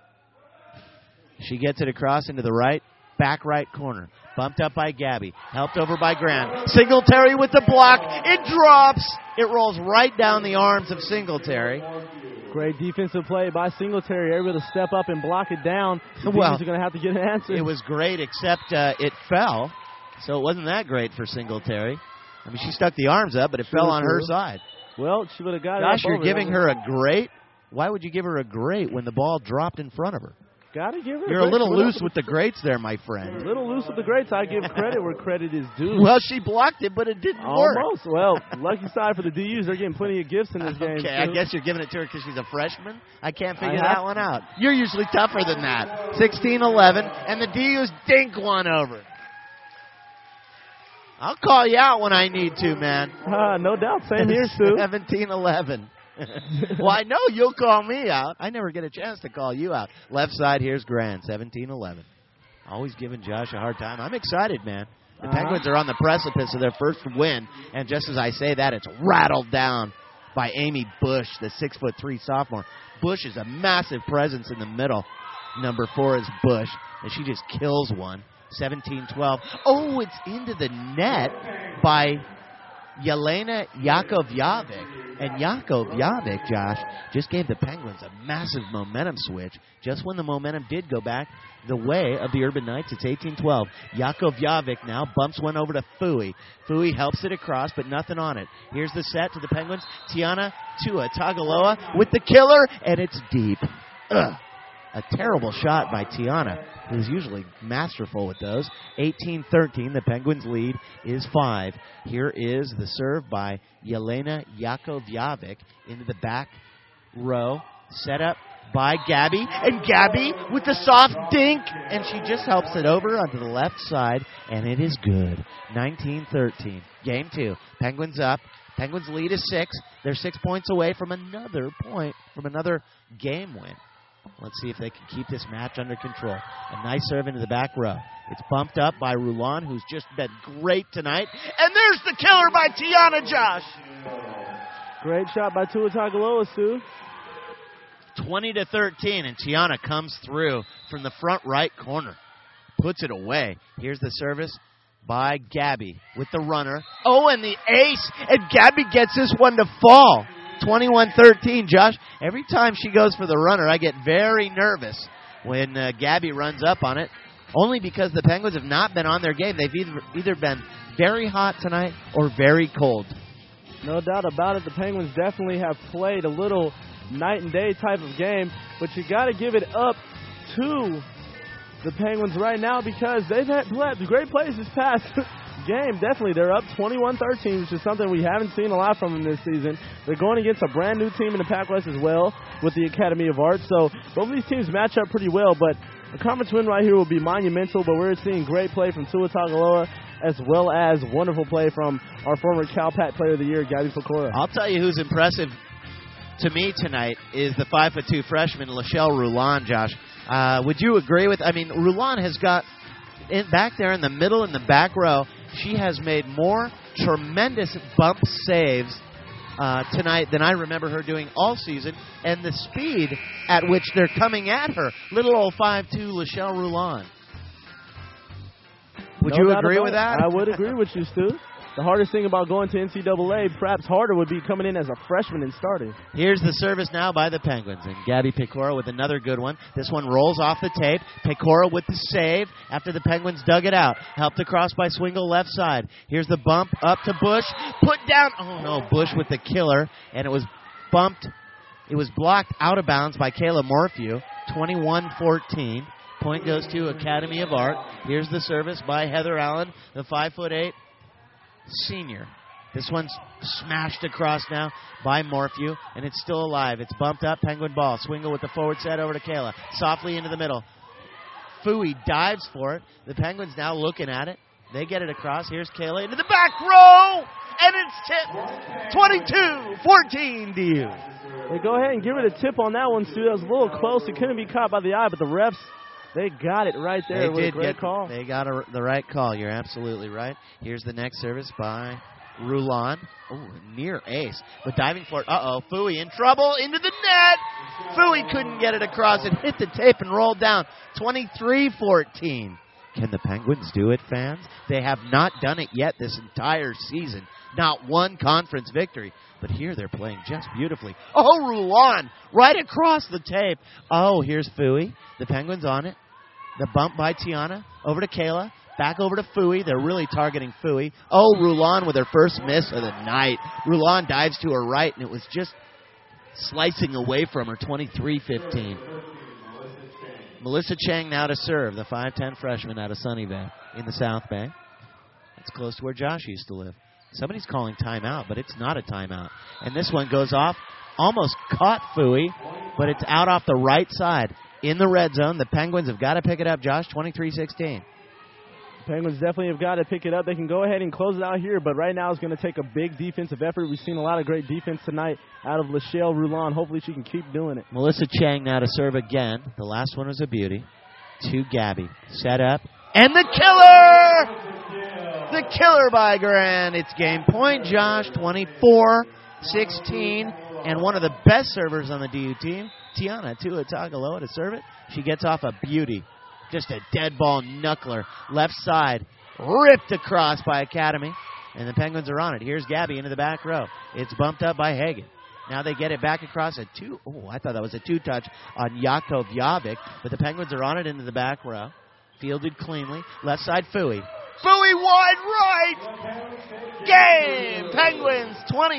She gets it across into the back right corner. Bumped up by Gabby. Helped over by Grant. Singletary with the block. It drops. It rolls right down the arms of Singletary. Great defensive play by Singletary, able to step up and block it down. The Well, defense are going to have to get an answer. It was great, except it fell, so it wasn't that great for Singletary. I mean, she stuck the arms up, but it fell on her side. Well, she would have got it. Gosh, you're giving her a great. Why would you give her a great when the ball dropped in front of her? Gotta give her. You're a little loose with the greats there, my friend. A little loose with the greats. I give credit where credit is due. Well, she blocked it, but it didn't work. Almost. Well, lucky side for the DUs. They're getting plenty of gifts in this game. Okay, I guess you're giving it to her because she's a freshman? I can't figure that one out. You're usually tougher than that. 16-11, and the DUs dink one over. I'll call you out when I need to, man. No doubt. Same here, Stu. 17-11. Well, I know you'll call me out. I never get a chance to call you out. Left side, here's Grant, 17-11. Always giving Josh a hard time. I'm excited, man. The Penguins are on the precipice of their first win, and just as I say that, it's rattled down by Amy Bush, the 6'3" sophomore. Bush is a massive presence in the middle. Number 4 is Bush, and she just kills one. 17-12. Oh, it's into the net by Yelena Yakovljevic. And Yakovljevic, Josh, just gave the Penguins a massive momentum switch. Just when the momentum did go back the way of the Urban Knights, it's 18-12. Yakovljevic now bumps one over to Fui. Fui helps it across, but nothing on it. Here's the set to the Penguins. Tiana Tuatagaloa with the killer, and it's deep. Ugh. A terrible shot by Tiana, who's usually masterful with those. 18-13, the Penguins' lead is 5. Here is the serve by Yelena Yakovljevic into the back row. Set up by Gabby, and Gabby with the soft dink, and she just helps it over onto the left side, and it is good. 19-13. Game 2. Penguins up. Penguins' lead is 6. They're 6 points away from another point, from another game win. Let's see if they can keep this match under control. A nice serve into the back row. It's bumped up by Roulan, who's just been great tonight. And there's the killer by Tiana, Josh. Great shot by Tuatagaloa, Stu. 20-13, and Tiana comes through from the front right corner. Puts it away. Here's the service by Gabby with the runner. Oh, and the ace, and Gabby gets this one to fall. 21-13, Josh. Every time she goes for the runner, I get very nervous when Gabby runs up on it, only because the Penguins have not been on their game. They've either been very hot tonight or very cold. No doubt about it. The Penguins definitely have played a little night and day type of game, but you got to give it up to the Penguins right now because they've had great plays this past game. Definitely, they're up 21-13, which is something we haven't seen a lot from them this season. They're going against a brand new team in the Pac West as well with the Academy of Arts, so both of these teams match up pretty well, but a conference win right here will be monumental, but we're seeing great play from Tuatagaloa as well as wonderful play from our former Cal Pat Player of the Year, Gabby Pecora. I'll tell you who's impressive to me tonight is the 5'2" freshman, Lachelle Roulan, Josh. Would you agree with, Roulan has got back there in the middle in the back row, she has made more tremendous bump saves tonight than I remember her doing all season, and the speed at which they're coming at her. Little old 5'2" Lachelle Roulan. Would you agree with that? I would agree with you, Stu. The hardest thing about going to NCAA, perhaps harder, would be coming in as a freshman and starting. Here's the service now by the Penguins, and Gabby Pecora with another good one. This one rolls off the tape. Pecora with the save after the Penguins dug it out. Helped across by Swingle left side. Here's the bump up to Bush. Put down. Oh, no, Bush with the killer, and it was bumped. It was blocked out of bounds by Kayla Morphew. 21-14. Point goes to Academy of Art. Here's the service by Heather Allen, the 5'8" senior. This one's smashed across now by Morphew, and it's still alive. It's bumped up, Penguin ball. Swingle with the forward set over to Kayla. Softly into the middle. Fui dives for it. The Penguins now looking at it. They get it across. Here's Kayla into the back row, and it's tipped. 22-14 DU. They go ahead and give it a tip on that one, Stu. That was a little close. It couldn't be caught by the eye, but the refs, they got it right there. With a great call. They got the right call. You're absolutely right. Here's the next service by Roulan. Oh, near ace, but diving for it. Fui in trouble into the net. Fui couldn't get it across. It hit the tape and rolled down. 23-14. Can the Penguins do it, fans? They have not done it yet this entire season. not one conference victory. But here they're playing just beautifully. Oh, Rulon, right across the tape. Oh, here's Fui. The Penguins on it. The bump by Tiana. Over to Kayla. Back over to Fui. They're really targeting Fui. Oh, Rulon with her first miss of the night. Rulon dives to her right, and it was just slicing away from her, 23-15. Melissa Chang now to serve, the 5'10 freshman out of Sunnyvale in the South Bay. That's close to where Josh used to live. Somebody's calling timeout, but it's not a timeout. And this one goes off, almost caught Fui, but it's out off the right side in the red zone. The Penguins have got to pick it up, Josh, 23-16. Penguins definitely have got to pick it up. They can go ahead and close it out here, but right now it's going to take a big defensive effort. We've seen a lot of great defense tonight out of Lachelle Rulon. Hopefully she can keep doing it. Melissa Chang now to serve again. The last one was a beauty. To Gabby. Set up. And the killer! The killer by Grand. It's game point, Josh. 24-16. And one of the best servers on the DU team, Tiana Tuatagaloa to serve it. She gets off a beauty. Just a dead ball knuckler. Left side. Ripped across by Academy. And the Penguins are on it. Here's Gabby into the back row. It's bumped up by Hagen. Now they get it back across a two. Oh, I thought that was a two-touch on Yakov Javik. But the Penguins are on it into the back row. Fielded cleanly. Left side, Fui. Fui wide right! Game! Penguins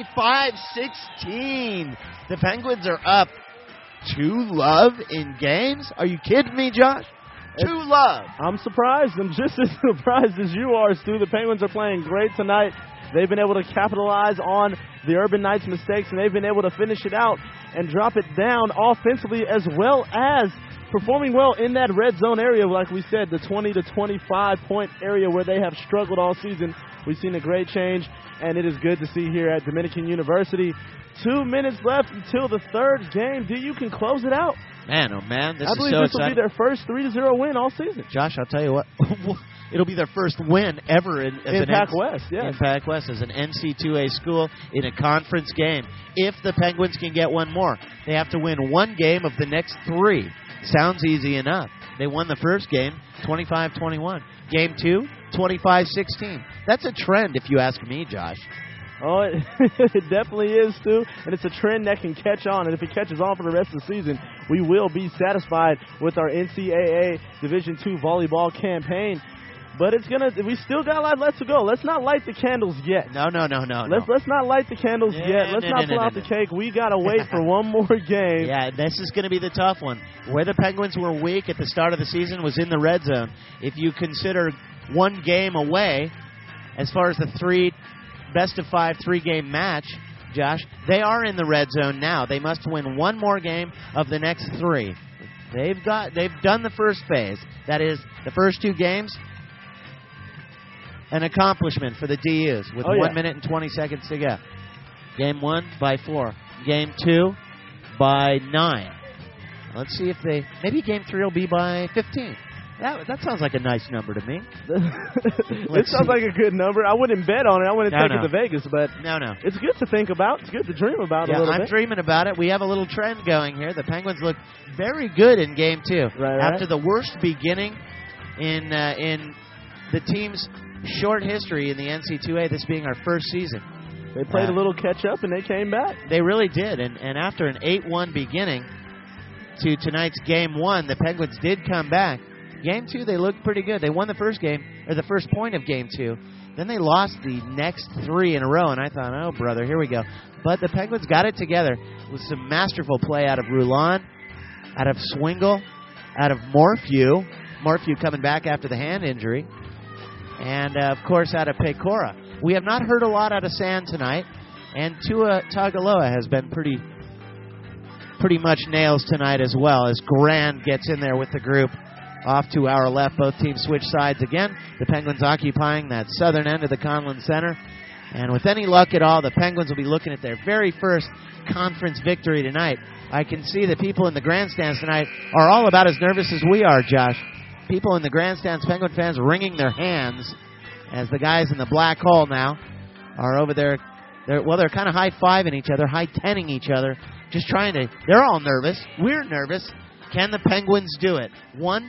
25-16. The Penguins are up 2-love in games? Are you kidding me, Josh? 2-love. I'm surprised. I'm just as surprised as you are, Stu. The Penguins are playing great tonight. They've been able to capitalize on the Urban Knights' mistakes, and they've been able to finish it out and drop it down offensively as well as performing well in that red zone area, like we said, the 20 to 25 point area where they have struggled all season. We've seen a great change, and it is good to see here at Dominican University. 2 minutes left until the third game. You can close it out. Man, oh man, this I is believe so this will exciting. be their first 3-0 win all season. Josh, I'll tell you what, it'll be their first win ever in Pac West. Yeah, in Pac West as an NC2A school in a conference game. If the Penguins can get one more, they have to win one game of the next 3. Sounds easy enough. They won the first game, 25-21. Game 2, 25-16. That's a trend, if you ask me, Josh. Oh, it definitely is, Stu, and it's a trend that can catch on, and if it catches on for the rest of the season, we will be satisfied with our NCAA Division II volleyball campaign. But we still got a lot left to go. Let's not light the candles yet. No. Let's not light the candles yet. Let's not pull out the cake. We got to wait for one more game. Yeah, this is going to be the tough one. Where the Penguins were weak at the start of the season was in the red zone. If you consider one game away, as far as the best-of-5 3-game match, Josh, they are in the red zone now. They must win one more game of the next 3. They've done the first phase. That is, the first 2 games. An accomplishment for the DUs with 1 minute and 20 seconds to go. Game 1 by 4. Game 2 by 9. Let's see if maybe game 3 will be by 15. That sounds like a nice number to me. It sounds like a good number. I wouldn't bet on it. I wouldn't take it to Vegas, but it's good to think about. It's good to dream about a little bit. I'm dreaming about it. We have a little trend going here. The Penguins look very good in game 2. Right. After the worst beginning in the team's short history in the NC2A, this being our first season. They played a little catch-up, and they came back. They really did, and after an 8-1 beginning to tonight's Game 1, the Penguins did come back. Game 2, they looked pretty good. They won the first game, or the first point of Game 2. Then they lost the next 3 in a row, and I thought, oh, brother, here we go. But the Penguins got it together with some masterful play out of Rulon, out of Swingle, out of Morphew. Morphew coming back after the hand injury. And, of course, out of Pecora. We have not heard a lot out of Sand tonight, and Tua Tagaloa has been pretty much nails tonight as well, as Grand gets in there with the group. Off to our left, both teams switch sides again. The Penguins occupying that southern end of the Conlin Center. And with any luck at all, the Penguins will be looking at their very first conference victory tonight. I can see the people in the grandstands tonight are all about as nervous as we are, Josh. People in the grandstands, Penguin fans, wringing their hands as the guys in the black hole now are over there. They're kind of high-fiving each other, high-tenning each other, just trying to. They're all nervous. We're nervous. Can the Penguins do it? 1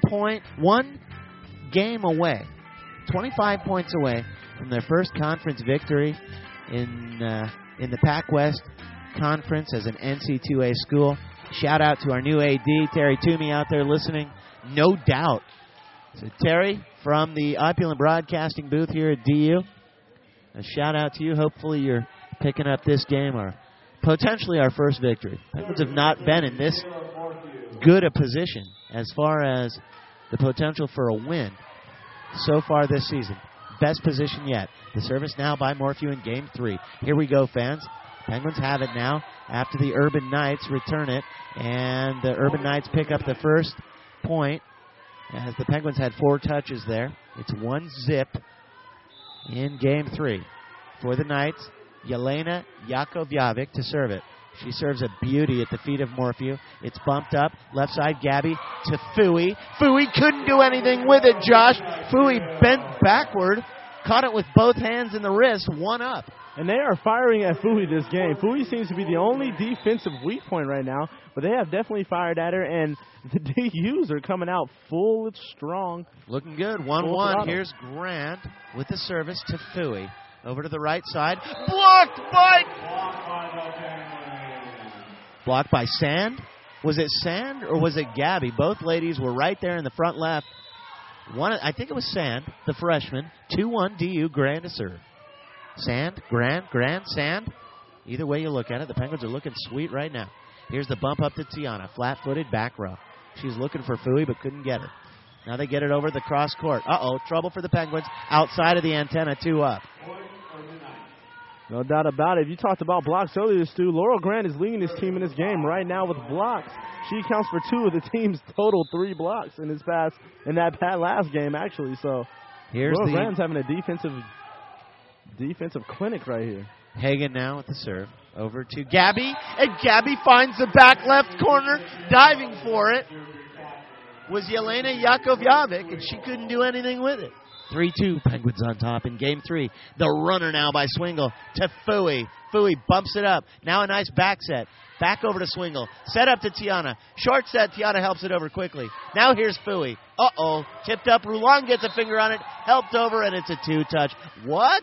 game away, 25 points away from their first conference victory. in the Pac West Conference as an NC2A school. Shout out to our new AD, Terry Toomey, out there listening. No doubt. So, Terry, from the Opulent Broadcasting booth here at DU, a shout out to you. Hopefully you're picking up this game, or potentially our first victory. Penguins have not been in this good a position as far as the potential for a win so far this season. Best position yet. The service now by Morphew in Game 3. Here we go, fans. Penguins have it now after the Urban Knights return it, and the Urban Knights pick up the first point as the Penguins had 4 touches there. It's 1-0 in Game 3. For the Knights, Yelena Yakovljevic to serve it. She serves a beauty at the feet of Morphew. It's bumped up. Left side, Gabby to Fooey. Fooey couldn't do anything with it, Josh. Fooey bent backward, caught it with both hands in the wrist, 1 up. And they are firing at Fooey this game. Fooey seems to be the only defensive weak point right now, but they have definitely fired at her, and the DUs are coming out full strong. Looking good. 1-1. Here's Grant with the service to Fooey. Over to the right side. Blocked by Sand. Was it Sand or was it Gabby? Both ladies were right there in the front left. I think it was Sand, the freshman. 2-1 DU, Grant to serve. Sand, Grant, Sand. Either way you look at it, the Penguins are looking sweet right now. Here's the bump up to Tiana. Flat-footed back row. She's looking for Fooey but couldn't get her. Now they get it over the cross court. Trouble for the Penguins. Outside of the antenna, 2 up. No doubt about it. If you talked about blocks earlier, Stu, Laurel Grant is leading this team in this game right now with blocks. She accounts for 2 of the team's total 3 blocks in that last game, actually. So Laurel Grant's having a defensive clinic right here. Hagen now with the serve. Over to Gabby, and Gabby finds the back left corner. Diving for it was Yelena Yakovljevic, and she couldn't do anything with it. 3-2, Penguins on top in Game 3. The runner now by Swingle to Fooey. Fooey bumps it up. Now a nice back set. Back over to Swingle. Set up to Tiana. Short set. Tiana helps it over quickly. Now here's Fooey. Tipped up. Roulon gets a finger on it. Helped over, and it's a 2-touch. What?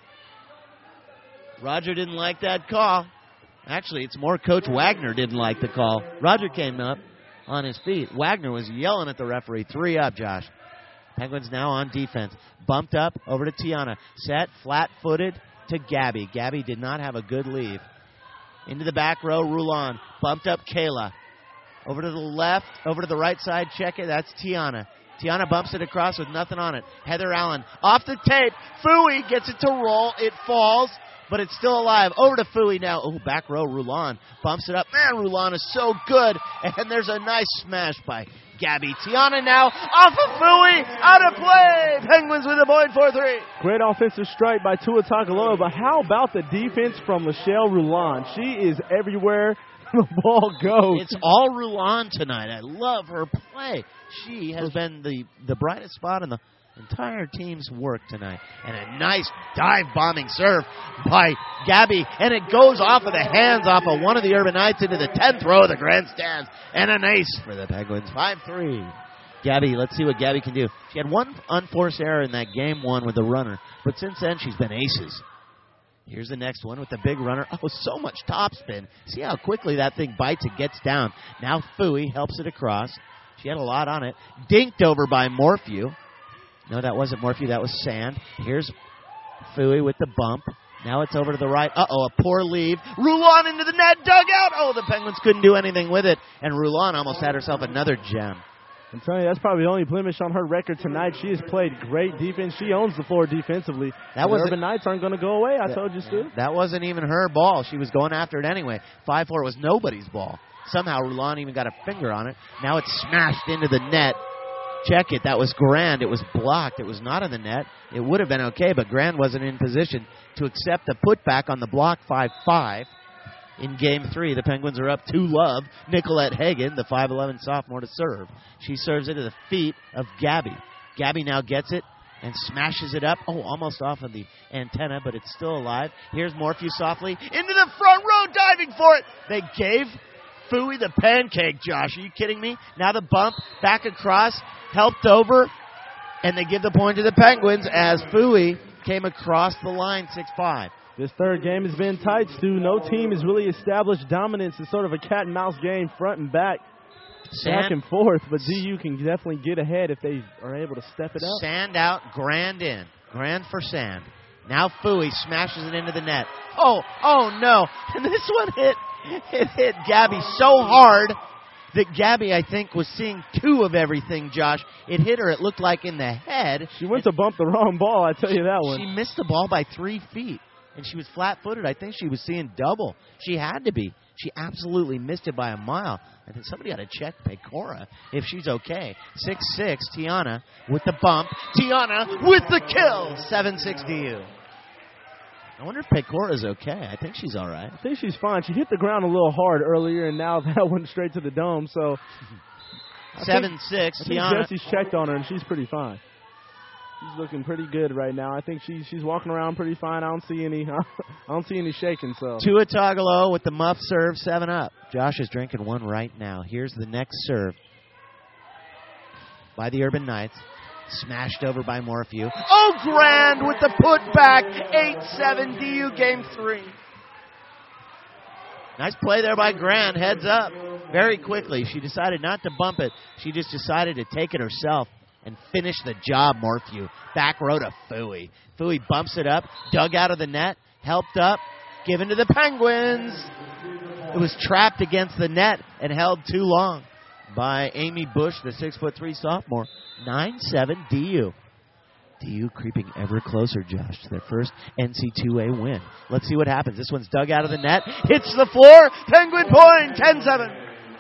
Roger didn't like that call. Actually, it's more Coach Wagner didn't like the call. Roger came up on his feet. Wagner was yelling at the referee. 3 up, Josh. Penguins now on defense. Bumped up over to Tiana. Set, flat-footed to Gabby. Gabby did not have a good leave. Into the back row, Roulon. Bumped up Kayla. Over to the left, over to the right side, check it. That's Tiana. Tiana bumps it across with nothing on it. Heather Allen off the tape. Fooey gets it to roll. It falls, but it's still alive. Over to Fooey now. Back row, Roulon. Bumps it up. Man, Roulon is so good. And there's a nice smash by Gabby. Tiana now off of Fooey. Out of play. Penguins with a point, 4-3. Great offensive strike by Tua Tagovailoa, but how about the defense from Michelle Roulon? She is everywhere the ball goes. It's all Roulon tonight. I love her play. She has been the brightest spot in the entire team's work tonight. And a nice dive-bombing serve by Gabby. And it goes off of the hands off of one of the Urban Knights into the 10th row of the grandstands. And an ace for the Penguins. 5-3. Gabby, let's see what Gabby can do. She had one unforced error in that game 1 with the runner. But since then, she's been aces. Here's the next one with the big runner. So much topspin. See how quickly that thing bites and gets down. Now Fooey helps it across. She had a lot on it. Dinked over by Morphew. No, that wasn't Morphew. That was Sand. Here's Fooey with the bump. Now it's over to the right. A poor leave. Roulon into the net. Dug out. The Penguins couldn't do anything with it. And Roulon almost had herself another gem. I'm telling you, that's probably the only blemish on her record tonight. She has played great defense. She owns the floor defensively. The Urban Knights aren't going to go away. I told you, Stu. That wasn't even her ball. She was going after it anyway. 5-4 was nobody's ball. Somehow Roulon even got a finger on it. Now it's smashed into the net. Check it. That was Grand. It was blocked. It was not in the net. It would have been okay, but Grand wasn't in position to accept the putback on the block. 5-5. In Game 3, the Penguins are up 2-love. Nicolette Hagen, the 5'11 sophomore, to serve. She serves it to the feet of Gabby. Gabby now gets it and smashes it up. Almost off of the antenna, but it's still alive. Here's Morphew softly into the front row, diving for it. They gave Fooey the pancake, Josh. Are you kidding me? Now the bump, back across, helped over, and they give the point to the Penguins as Fooey came across the line, 6-5. This third game has been tight, Stu. No team has really established dominance. It's sort of a cat and mouse game, front and back and forth. But DU can definitely get ahead if they are able to step it up. Sand out, Grand in. Grand for Sand. Now Fooey smashes it into the net. Oh no. And this one hit Gabby so hard that Gabby, I think, was seeing two of everything, Josh. It hit her, it looked like, in the head. She went to bump the wrong ball, I tell you that one. She missed the ball by 3 feet, and she was flat-footed. I think she was seeing double. She had to be. She absolutely missed it by a mile. I think somebody ought to check Pecora if she's okay. 6-6, Tiana with the bump. Tiana with the kill. 7-6 DU. I wonder if Pecora's okay. I think she's all right. I think she's fine. She hit the ground a little hard earlier, and now that went straight to the dome. So 7-6, Tiana. Jesse's checked on her, and she's pretty fine. She's looking pretty good right now. I think she's walking around pretty fine. I don't see any shaking. So Tua Tagovailoa with the muff serve, 7-up. Josh is drinking one right now. Here's the next serve by the Urban Knights. Smashed over by Morphew. Oh, Grand with the putback. 8-7 DU game 3. Nice play there by Grand. Heads up very quickly. She decided not to bump it. She just decided to take it herself and finish the job, Morphew. Back row to Fooey. Fooey bumps it up. Dug out of the net. Helped up. Given to the Penguins. It was trapped against the net and held too long by Amy Bush, the 6'3" sophomore. 9-7 DU. DU creeping ever closer, Josh, to their first NC2A win. Let's see what happens. This one's dug out of the net. Hits the floor. Penguin point. 10-7.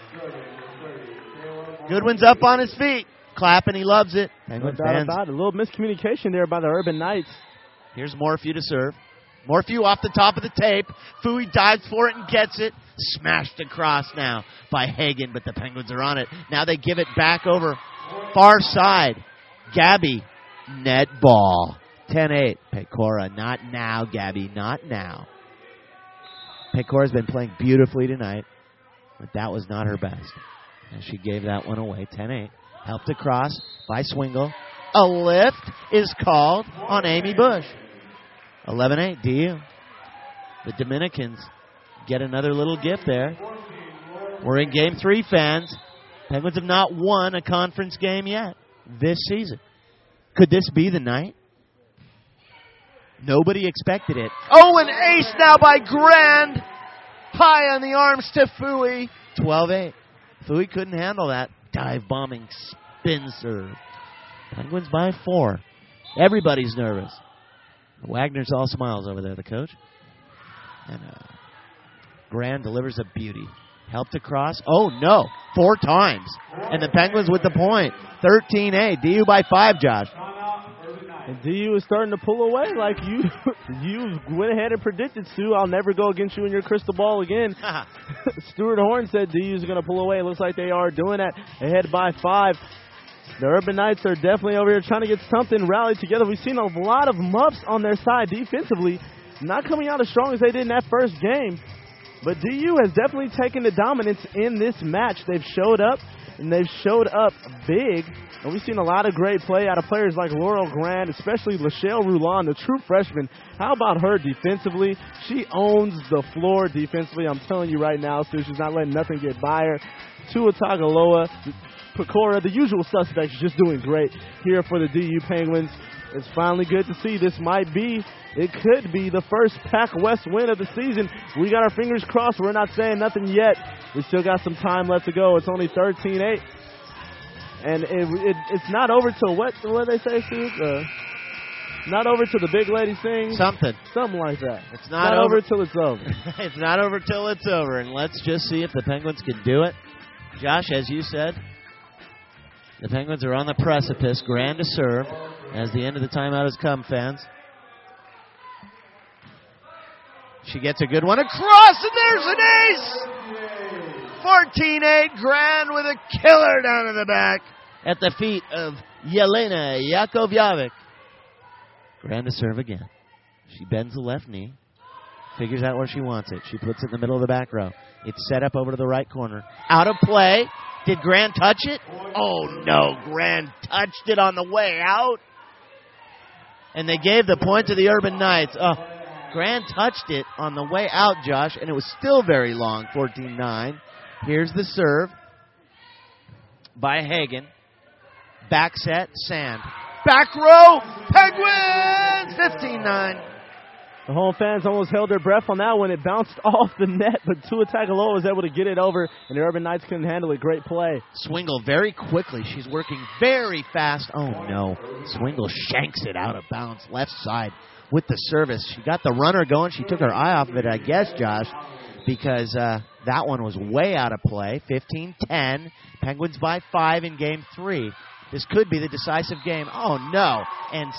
Goodwin's up on his feet. Clapping. He loves it. Penguin fans. A little miscommunication there by the Urban Knights. Here's Morphew to serve. Morphew off the top of the tape. Fooey dives for it and gets it. Smashed across now by Hagen, but the Penguins are on it. Now they give it back over far side. Gabby, net ball. 10-8. Pecora, not now, Gabby, not now. Pecora's been playing beautifully tonight, but that was not her best. And she gave that one away. 10-8. Helped across by Swingle. A lift is called on Amy Bush. 11-8 DU. The Dominicans get another little gift there. We're in Game 3, fans. Penguins have not won a conference game yet this season. Could this be the night? Nobody expected it. Oh, an ace now by Grand. High on the arms to Fooey. 12-8. Fooey couldn't handle that dive-bombing spin serve. Penguins by 4. Everybody's nervous. Wagner's all smiles over there, the coach. And Grand delivers a beauty. Helped across. Oh, no. 4 times. And the Penguins with the point. 13-8. DU by 5, Josh. And DU is starting to pull away like you went ahead and predicted, Stu. I'll never go against you in your crystal ball again. Stuart Horn said DU is going to pull away. It looks like they are doing that. Ahead by 5. The Urban Knights are definitely over here trying to get something rallied together. We've seen a lot of muffs on their side defensively, not coming out as strong as they did in that first game. But DU has definitely taken the dominance in this match. They've showed up, and they've showed up big. And we've seen a lot of great play out of players like Laurel Grand, especially Lachelle Roulon, the true freshman. How about her defensively? She owns the floor defensively. I'm telling you right now, Stu, she's not letting nothing get by her. Tua Tagovailoa, Pecora, the usual suspects, just doing great here for the DU Penguins. It's finally good to see. This might be, it could be the first Pac West win of the season. We got our fingers crossed. We're not saying nothing yet. We still got some time left to go. It's only 13-8. And it's not over till what they say, Steve? Not over till the big lady sings? Something like that. It's not over till it's over. It's not over till it's over. And let's just see if the Penguins can do it. Josh, as you said, the Penguins are on the precipice. Grand to serve as the end of the timeout has come, fans. She gets a good one across, and there's an ace! 14-8, Grand with a killer down in the back at the feet of Yelena Yakovljevic. Grand to serve again. She bends the left knee, figures out where she wants it. She puts it in the middle of the back row. It's set up over to the right corner. Out of play. Did Grand touch it? Oh, no. Grand touched it on the way out. And they gave the point to the Urban Knights. Oh, Grand touched it on the way out, Josh, and it was still very long, 14-9. Here's the serve by Hagen. Back set, Sand. Back row, Penguins, 15-9. The home fans almost held their breath on that one. It bounced off the net, but Tua Tagovailoa was able to get it over, and the Urban Knights couldn't handle it. Great play. Swingle very quickly. She's working very fast. Oh, no. Swingle shanks it out of bounds, left side with the service. She got the runner going. She took her eye off of it, I guess, Josh, because that one was way out of play. 15-10. Penguins by 5 in Game 3. This could be the decisive game. Oh, no. And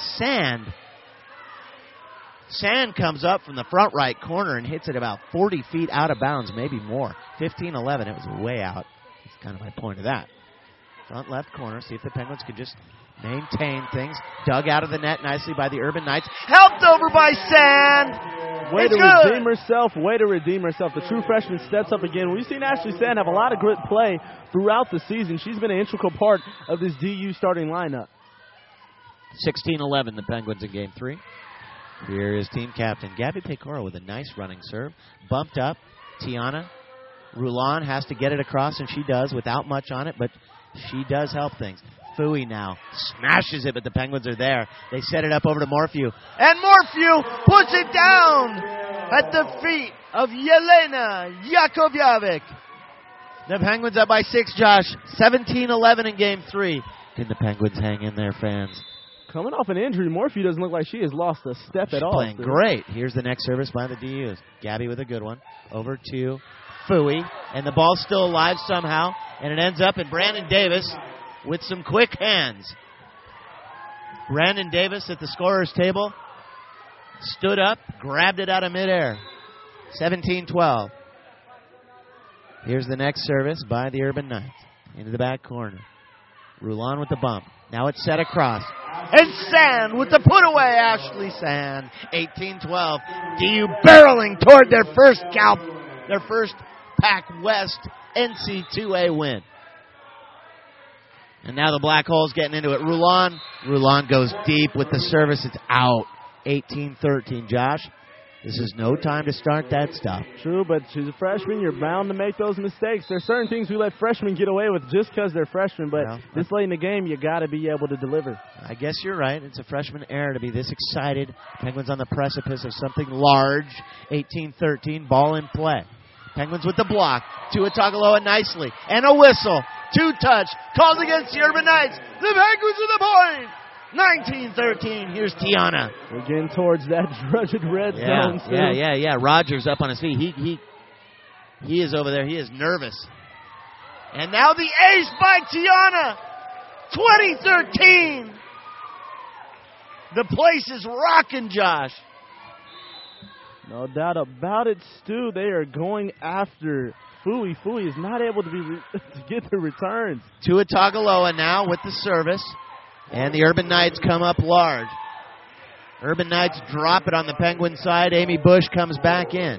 Sand comes up from the front right corner and hits it about 40 feet out of bounds, maybe more. 15-11. It was way out. That's kind of my point of that. Front left corner. See if the Penguins could just maintain things. Dug out of the net nicely by the Urban Knights. Helped over by Sand. Way to redeem herself. Way to redeem herself. The true freshman steps up again. We've seen Ashley Sand have a lot of great play throughout the season. She's been an integral part of this DU starting lineup. 16-11, the Penguins in Game 3. Here is team captain Gabby Pecora with a nice running serve. Bumped up. Tiana Rulon has to get it across, and she does without much on it, but she does help things. Fui now smashes it, but the Penguins are there. They set it up over to Morphew. And Morphew puts it down at the feet of Yelena Yakovljevic. The Penguins up by 6, Josh. 17-11 in Game 3. Can the Penguins hang in there, fans? Coming off an injury, Morphew doesn't look like she has lost a step at all. Playing great. Here's the next service by the DUs. Gabby with a good one. Over to Fui. And the ball's still alive somehow. And it ends up in Brandon Davis with some quick hands. Brandon Davis at the scorer's table. Stood up, grabbed it out of midair. 17-12. Here's the next service by the Urban Knights. Into the back corner. Rulon with the bump. Now it's set across. And Sand with the put away. Ashley Sand. 18-12. DU barreling toward their first Pac West NC2A win. And now the Black Hole's getting into it. Rulon goes deep with the service. It's out. 18-13. Josh, this is no time to start that stuff. True, but she's a freshman. You're bound to make those mistakes. There's certain things we let freshmen get away with just because they're freshmen, but this late in the game, you got to be able to deliver. I guess you're right. It's a freshman error to be this excited. Penguins on the precipice of something large. 18-13, ball in play. Penguins with the block. Tua Tagovailoa nicely. And a whistle. 2-touch. Calls against the Urban Knights. The Penguins with the point. 19-13. Here's Tiana. We're getting towards that drudged red zone. Yeah. Rogers up on his feet. He is over there. He is nervous. And now the ace by Tiana. 20-13. The place is rocking, Josh. No doubt about it, Stu. They are going after Fui. Fui is not able to get the returns. Tua Tagovailoa now with the service. And the Urban Knights come up large. Urban Knights drop it on the Penguin side. Amy Bush comes back in.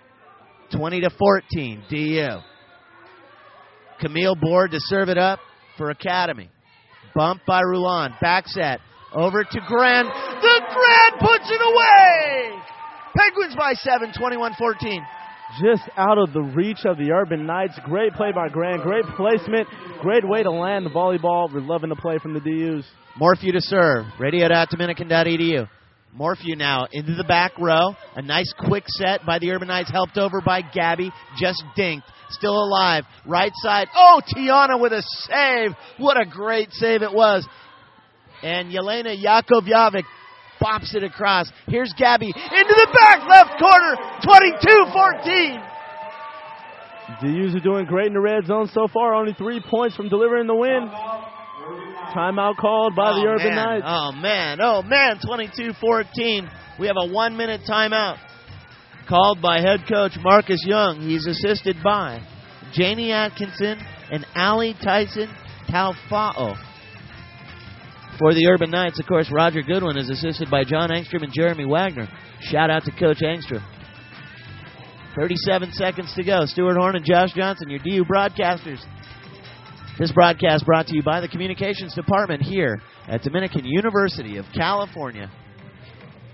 20-14, DU. Camille Board to serve it up for Academy. Bump by Rulon. Back set. Over to Grand. The Grand puts it away! Penguins by 7, 21-14. Just out of the reach of the Urban Knights. Great play by Grand. Great placement. Great way to land the volleyball. We're loving the play from the DUs. Morphew to serve. Radio.dominican.edu. Morphew now into the back row. A nice quick set by the Urban Knights. Helped over by Gabby. Just dinked. Still alive. Right side. Oh, Tiana with a save. What a great save it was. And Yelena Yakovljevic bops it across. Here's Gabby into the back left corner. 22-14. DUs are doing great in the red zone so far. Only 3 points from delivering the win. Timeout called by the Urban Knights. Oh, man. 22-14. We have a 1-minute timeout called by head coach Marcus Young. He's assisted by Janie Atkinson and Allie Tyson Taufa'o. For the Urban Knights, of course, Roger Goodwin is assisted by John Engstrom and Jeremy Wagner. Shout out to Coach Engstrom. 37 seconds to go. Stuart Horn and Josh Johnson, your DU broadcasters. This broadcast brought to you by the Communications Department here at Dominican University of California.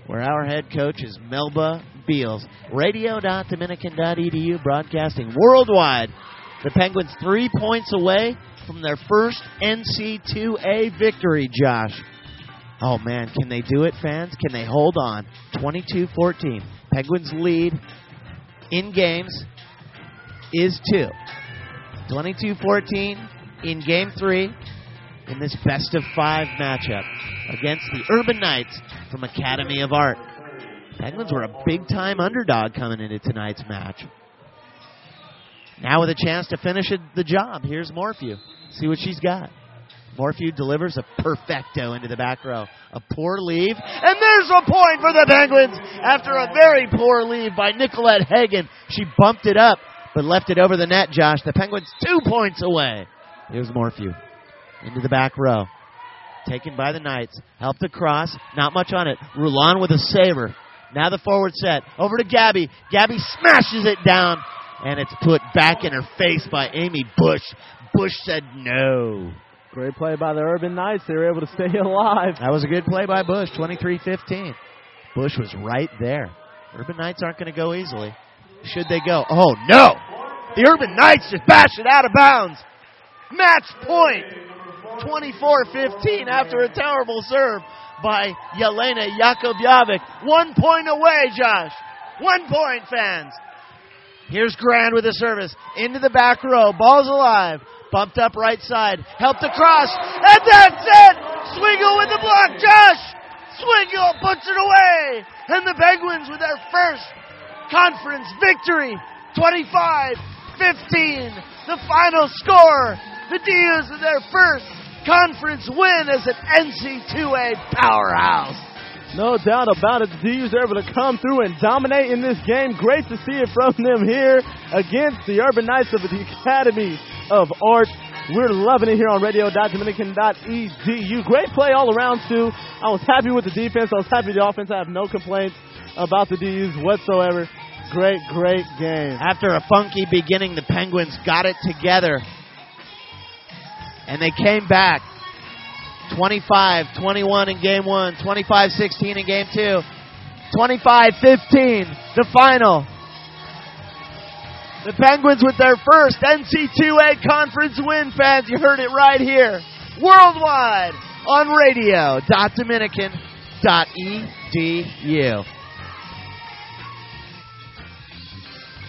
where our head coach is Melba Beals. Radio.dominican.edu, broadcasting worldwide. The Penguins 3 points away from their first NC2A victory, Josh. Oh, man, can they do it, fans? Can they hold on? 22-14. Penguins lead in games is 2. 22-14 in Game 3 in this best-of-5 matchup against the Urban Knights from Academy of Art. Penguins were a big-time underdog coming into tonight's match. Now with a chance to finish the job, here's Morphew. See what she's got. Morphew delivers a perfecto into the back row. A poor leave, and there's a point for the Penguins after a very poor leave by Nicolette Hagen. She bumped it up, but left it over the net, Josh. The Penguins 2 points away. Here's Morphew into the back row. Taken by the Knights. Helped across. Not much on it. Roulon with a saver. Now the forward set. Over to Gabby. Gabby smashes it down, and it's put back in her face by Amy Bush. Bush said no. Great play by the Urban Knights. They were able to stay alive. That was a good play by Bush, 23-15. Bush was right there. Urban Knights aren't going to go easily. Should they go? Oh, no! The Urban Knights just bash it out of bounds. Match point, 24-15 after a terrible serve by Yelena Yakobyavik. 1 point away, Josh. 1 point, fans. Here's Grand with the service. Into the back row. Ball's alive. Bumped up right side. Helped across. And that's it! Swingle with the block. Josh! Swingle puts it away. And the Penguins with their first conference victory. 25-15. The final score. The Dias with their first conference win as an NC2A powerhouse. No doubt about it. The D's are able to come through and dominate in this game. Great to see it from them here against the Urban Knights of the Academy of Art. We're loving it here on radio.dominican.edu. Great play all around, too. I was happy with the defense. I was happy with the offense. I have no complaints about the D's whatsoever. Great, great game. After a funky beginning, the Penguins got it together. And they came back. 25-21 in Game 1, 25-16 in Game 2, 25-15, the final. The Penguins with their first NC2A conference win, fans. You heard it right here. Worldwide on radio.dominican.edu.